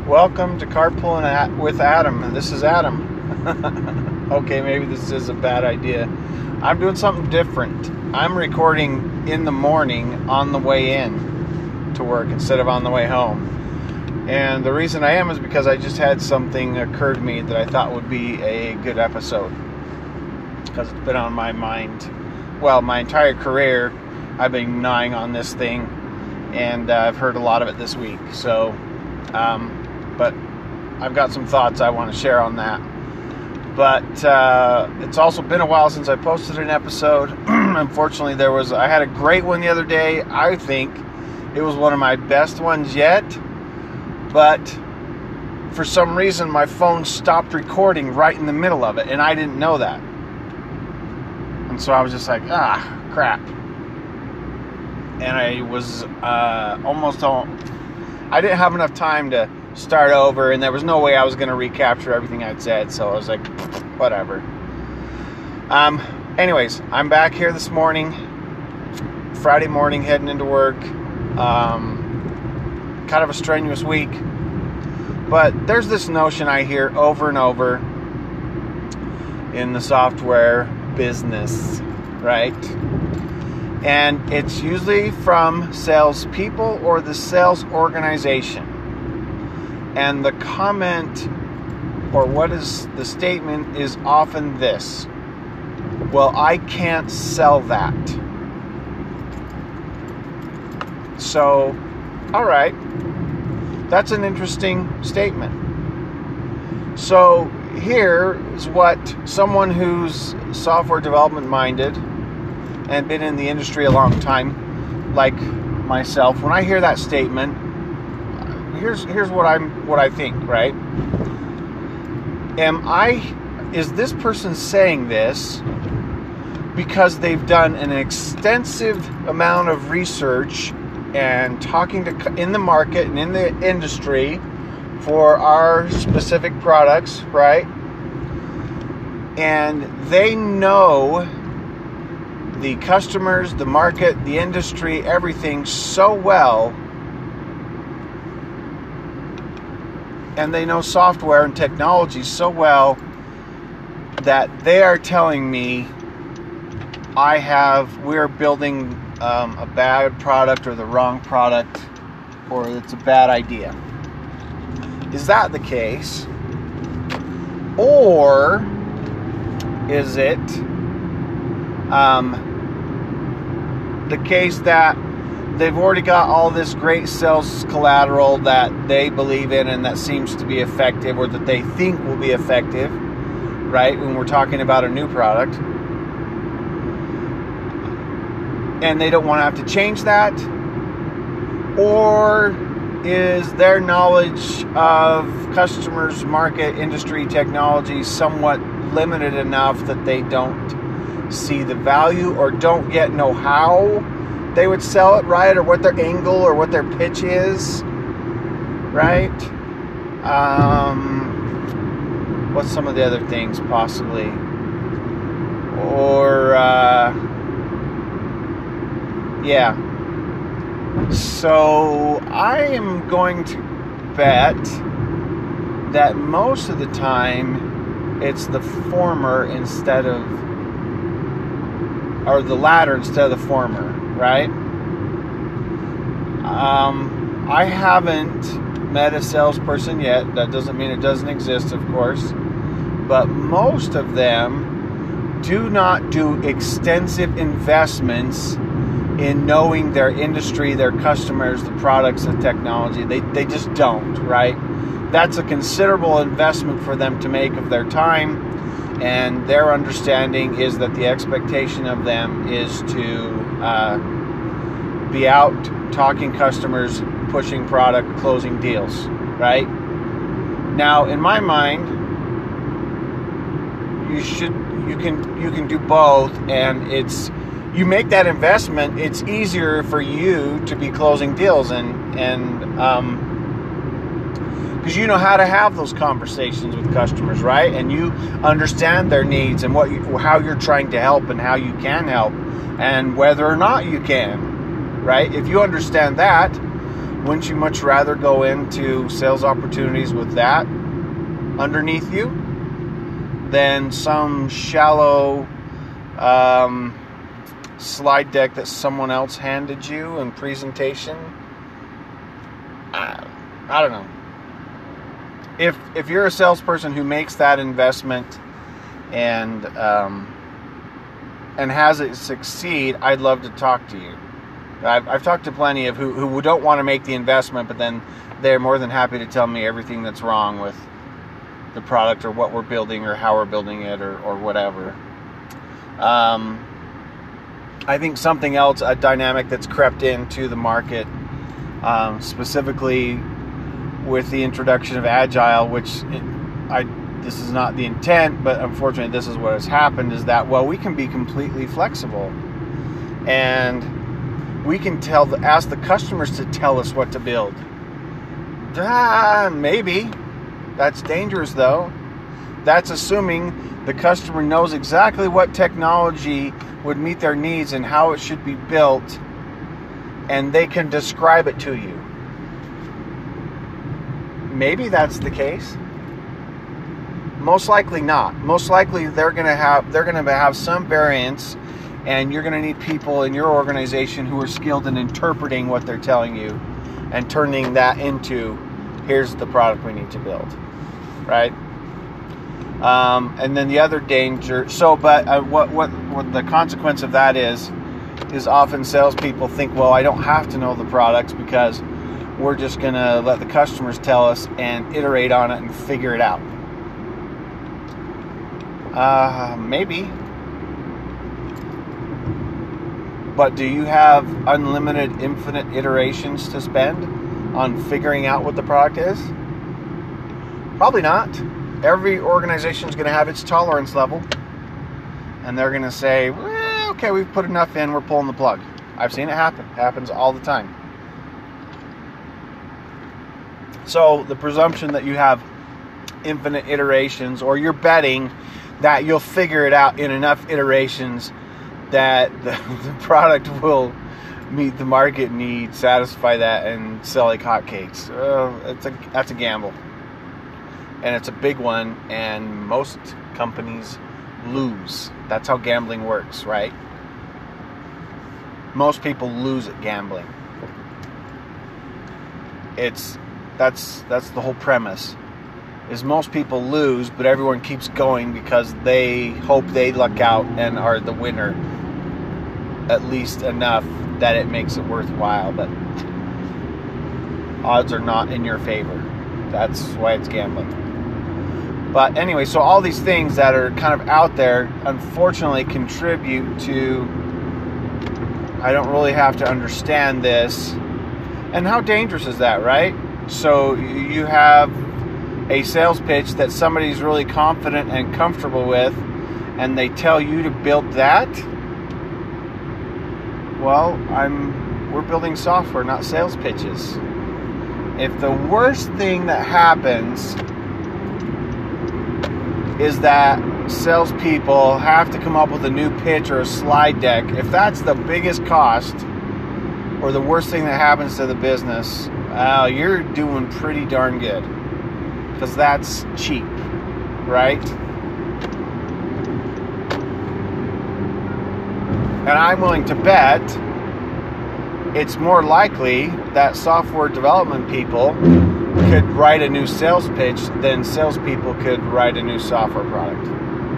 Welcome to Carpooling with Adam. This is Adam. Okay, maybe this is a bad idea. I'm doing something different. I'm recording in the morning on the way in to work instead of on the way home. And the reason I am is because I just had something occur to me that I thought would be a good episode. Because it's been on my mind. Well, my entire career, I've been gnawing on this thing. And I've heard a lot of it this week. So, but I've got some thoughts I want to share on that. But it's also been a while since I posted an episode. Unfortunately, I had a great one the other day. I think it was one of my best ones yet. But for some reason, my phone stopped recording right in the middle of it, and I didn't know that. And so I was just like, crap. And I was I didn't have enough time to start over, and there was no way I was going to recapture everything I'd said, so I was like, whatever. Anyways, I'm back here this morning, Friday morning, heading into work. Kind of a strenuous week, but there's this notion I hear over and over in the software business, right? And it's usually from salespeople or the sales organization. And the comment, or what is the statement, is often this: well, I can't sell that. So, all right, that's an interesting statement. So here is what someone who's software development minded and been in the industry a long time, like myself, when I hear that statement, here's what I think, right? Is this person saying this because they've done an extensive amount of research and talking to in the market and in the industry for our specific products, right? And they know the customers, the market, the industry, everything so well, and they know software and technology so well that they are telling me we're building a bad product or the wrong product, or it's a bad idea. Is that the case? Or is it the case that they've already got all this great sales collateral that they believe in and that seems to be effective, or that they think will be effective, right, when we're talking about a new product, and they don't want to have to change that? Or is their knowledge of customers, market, industry, technology somewhat limited enough that they don't see the value or don't yet know how they would sell it, right? Or what their angle or what their pitch is, right? What's some of the other things possibly? Or, yeah. So I am going to bet that most of the time it's the former instead of, or the latter instead of the former, right? I haven't met a salesperson yet. That doesn't mean it doesn't exist, of course. But most of them do not do extensive investments in knowing their industry, their customers, the products, the technology. They just don't, right? That's a considerable investment for them to make of their time. And their understanding is that the expectation of them is to be out talking customers, pushing product, closing deals, right? Now, in my mind, you can do both, and you make that investment, it's easier for you to be closing deals, and because you know how to have those conversations with customers, right? And you understand their needs and how you're trying to help and how you can help and whether or not you can, right? If you understand that, Wouldn't you much rather go into sales opportunities with that underneath you than some shallow slide deck that someone else handed you in presentation? I don't know. If you're a salesperson who makes that investment and has it succeed, I'd love to talk to you. I've talked to plenty of who don't want to make the investment, but then they're more than happy to tell me everything that's wrong with the product or what we're building or how we're building it or whatever. I think something else, a dynamic that's crept into the market, specifically with the introduction of Agile, which this is not the intent, but unfortunately this is what has happened, is that, well, we can be completely flexible. And we can ask the customers to tell us what to build. Maybe. That's dangerous, though. That's assuming the customer knows exactly what technology would meet their needs and how it should be built, and they can describe it to you. Maybe that's the case. Most likely not. Most likely they're going to have some variance, and you're going to need people in your organization who are skilled in interpreting what they're telling you and turning that into, here's the product we need to build, right? And then the other danger. What the consequence of that is often salespeople think, well, I don't have to know the products because we're just going to let the customers tell us and iterate on it and figure it out. Maybe. But do you have unlimited, infinite iterations to spend on figuring out what the product is? Probably not. Every organization is going to have its tolerance level. And they're going to say, well, okay, we've put enough in, we're pulling the plug. I've seen it happen. It happens all the time. So the presumption that you have infinite iterations, or you're betting that you'll figure it out in enough iterations that the product will meet the market need, satisfy that, and sell like hotcakes. That's a gamble. And it's a big one, and most companies lose. That's how gambling works, right? Most people lose at gambling. That's the whole premise. Is most people lose, but everyone keeps going because they hope they luck out and are the winner, at least enough that it makes it worthwhile. But odds are not in your favor. That's why it's gambling. But anyway, so all these things that are kind of out there, unfortunately, contribute to, I don't really have to understand this. And how dangerous is that, right? So you have a sales pitch that somebody's really confident and comfortable with, and they tell you to build that. Well, we're building software, not sales pitches. If the worst thing that happens is that salespeople have to come up with a new pitch or a slide deck, if that's the biggest cost or the worst thing that happens to the business, you're doing pretty darn good. Because that's cheap, right? And I'm willing to bet it's more likely that software development people could write a new sales pitch than salespeople could write a new software product.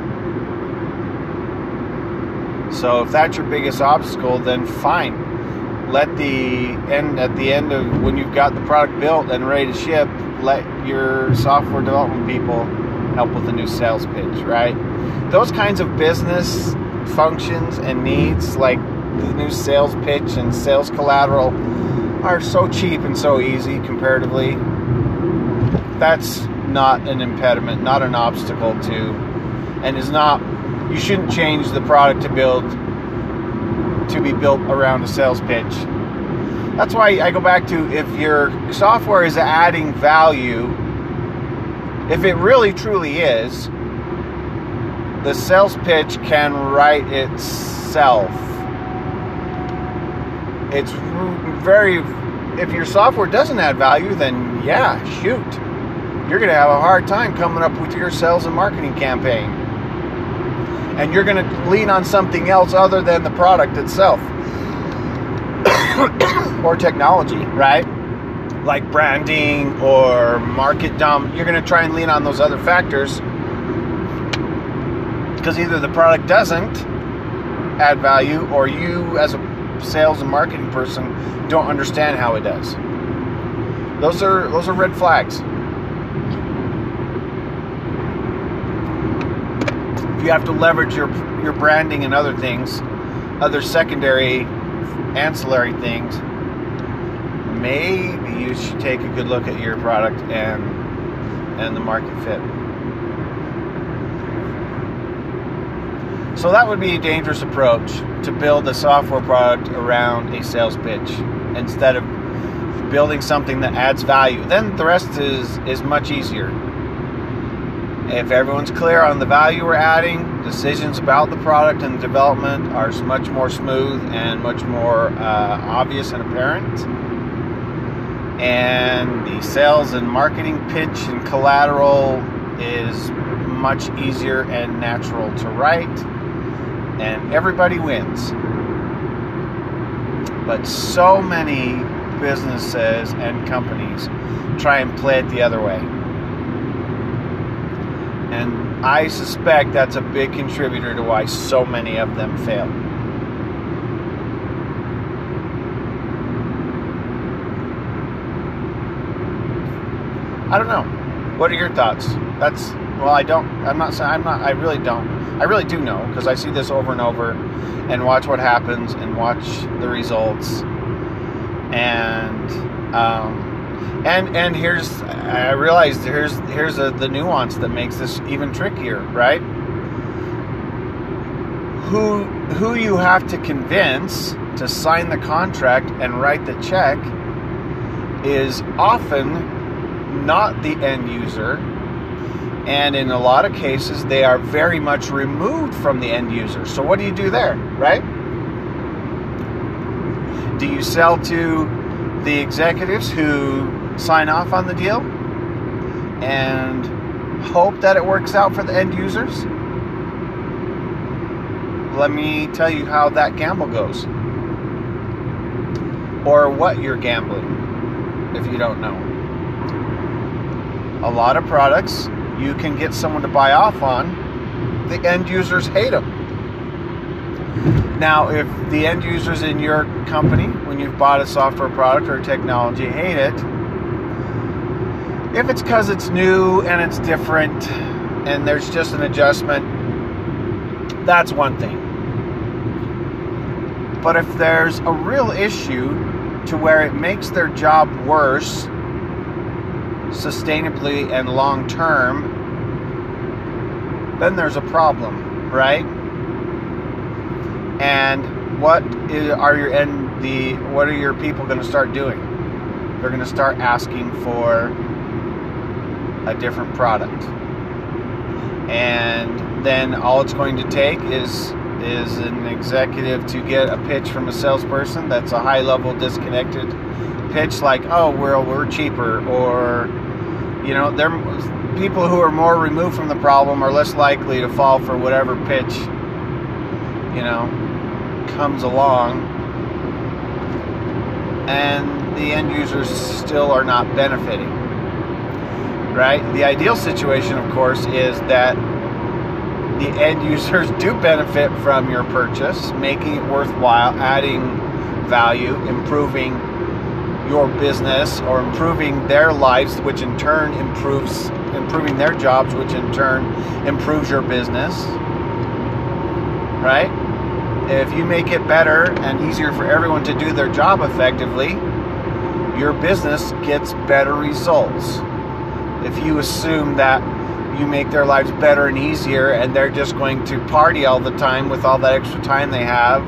So if that's your biggest obstacle, then fine. At the end of when you've got the product built and ready to ship, let your software development people help with the new sales pitch, right? Those kinds of business functions and needs, like the new sales pitch and sales collateral, are so cheap and so easy comparatively. That's not an impediment, not an obstacle to, and is not, you shouldn't change the product to be built around a sales pitch. That's why I go back to, if your software is adding value, if it really truly is, the sales pitch can write itself. It's very if your software doesn't add value, then yeah, shoot, you're going to have a hard time coming up with your sales and marketing campaign. And you're going to lean on something else other than the product itself or technology, right? Like branding or market dump. You're going to try and lean on those other factors because either the product doesn't add value or you as a sales and marketing person don't understand how it does. Those are red flags. If you have to leverage your branding and other things, other secondary ancillary things, maybe you should take a good look at your product and the market fit. So that would be a dangerous approach, to build a software product around a sales pitch instead of building something that adds value. Then the rest is much easier. If everyone's clear on the value we're adding, decisions about the product and development are much more smooth and much more obvious and apparent. And the sales and marketing pitch and collateral is much easier and natural to write. And everybody wins. But so many businesses and companies try and play it the other way. And I suspect that's a big contributor to why so many of them fail. I don't know. What are your thoughts? I really do know, because I see this over and over and watch what happens and watch the results. And I realize here's the nuance that makes this even trickier, right? Who you have to convince to sign the contract and write the check is often not the end user. And in a lot of cases, they are very much removed from the end user. So what do you do there, right? Do you sell to the executives who sign off on the deal and hope that it works out for the end users? Let me tell you how that gamble goes. Or what you're gambling, if you don't know. A lot of products you can get someone to buy off on, the end users hate them. Now, if the end users in your company, when you've bought a software product or technology, hate it, if it's because it's new and it's different and there's just an adjustment, that's one thing. But if there's a real issue to where it makes their job worse, sustainably and long term, then there's a problem, right? And what are your people going to start doing? They're going to start asking for a different product, and then all it's going to take is an executive to get a pitch from a salesperson that's a high level disconnected pitch, like, oh, we're cheaper, or they're people who are more removed from the problem are less likely to fall for whatever pitch comes along, and the end users still are not benefiting, right? The ideal situation, of course, is that the end users do benefit from your purchase, making it worthwhile, adding value, improving your business, or improving their lives, which in turn improving their jobs, which in turn improves your business, right? If you make it better and easier for everyone to do their job effectively, your business gets better results. If you assume that you make their lives better and easier and they're just going to party all the time with all that extra time they have,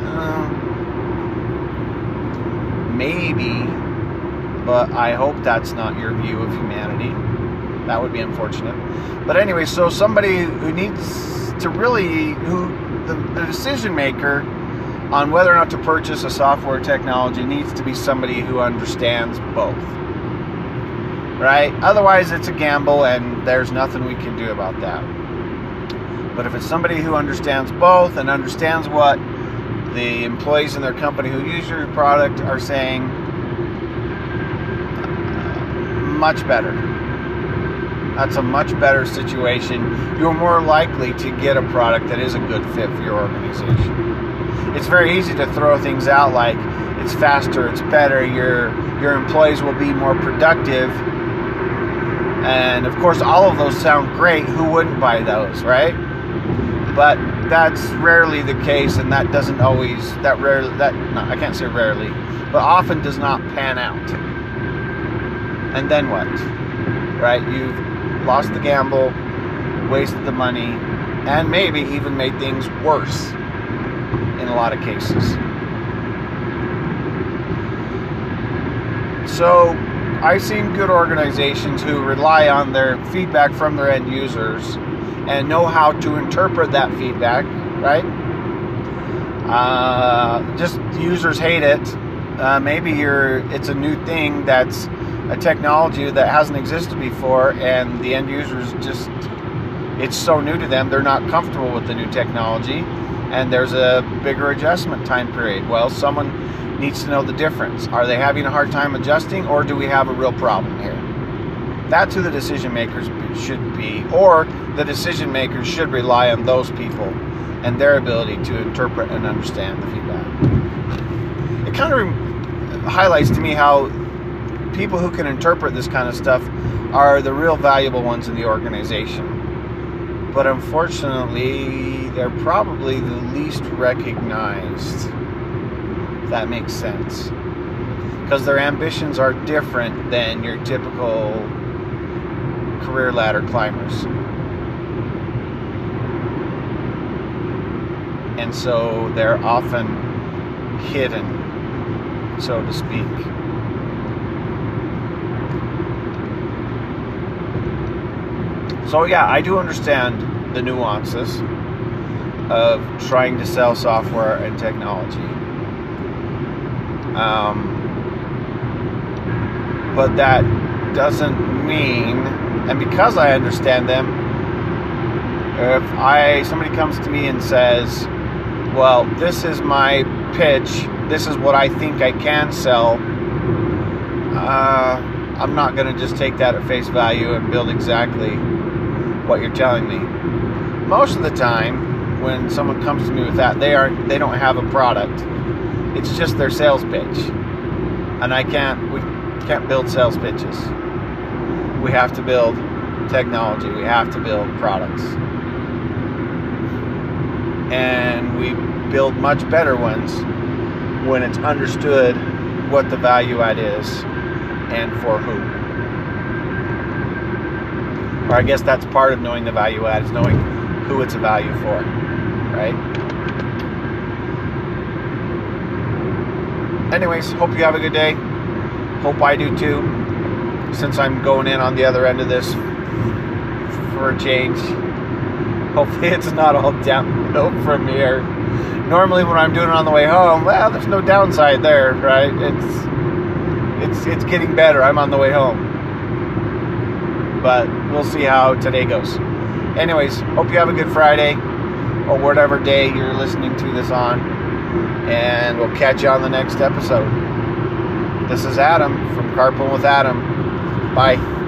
maybe, but I hope that's not your view of humanity. That would be unfortunate. But anyway, so somebody who needs to really, the decision maker on whether or not to purchase a software technology needs to be somebody who understands both. Right? Otherwise, it's a gamble, and there's nothing we can do about that. But if it's somebody who understands both and understands what the employees in their company who use your product are saying, much better. That's a much better situation. You're more likely to get a product that is a good fit for your organization. It's very easy to throw things out like it's faster, it's better, your employees will be more productive. And of course, all of those sound great. Who wouldn't buy those, right? But that's rarely the case, and that doesn't always, I can't say rarely, but often does not pan out. And then what? Right? You've lost the gamble, wasted the money, and maybe even made things worse in a lot of cases. So I've seen good organizations who rely on their feedback from their end users and know how to interpret that feedback, right? Just users hate it. Maybe it's a new thing that's a technology that hasn't existed before, and the end users it's so new to them, they're not comfortable with the new technology, and there's a bigger adjustment time period. Well, someone needs to know the difference. Are they having a hard time adjusting, or do we have a real problem here? That's who the decision makers should be, or the decision makers should rely on those people and their ability to interpret and understand the feedback. It kind of highlights to me how people who can interpret this kind of stuff are the real valuable ones in the organization. But unfortunately, they're probably the least recognized, if that makes sense. Because their ambitions are different than your typical career ladder climbers. And so they're often hidden, so to speak. So yeah, I do understand the nuances of trying to sell software and technology. But that doesn't mean, and because I understand them, if somebody comes to me and says, well, this is my pitch, this is what I think I can sell, I'm not going to just take that at face value and build exactly what you're telling me. Most of the time, when someone comes to me with that, they don't have a product. It's just their sales pitch. And we can't build sales pitches. We have to build technology. We have to build products. And we build much better ones when it's understood what the value add is and for who. Or I guess that's part of knowing the value add, is knowing who it's a value for, right? Anyways, hope you have a good day. Hope I do too, since I'm going in on the other end of this for a change. Hopefully it's not all downhill from here. Normally when I'm doing it on the way home, well, there's no downside there, right? It's getting better. I'm on the way home. But we'll see how today goes. Anyways, hope you have a good Friday, or whatever day you're listening to this on. And we'll catch you on the next episode. This is Adam from Carpool with Adam. Bye.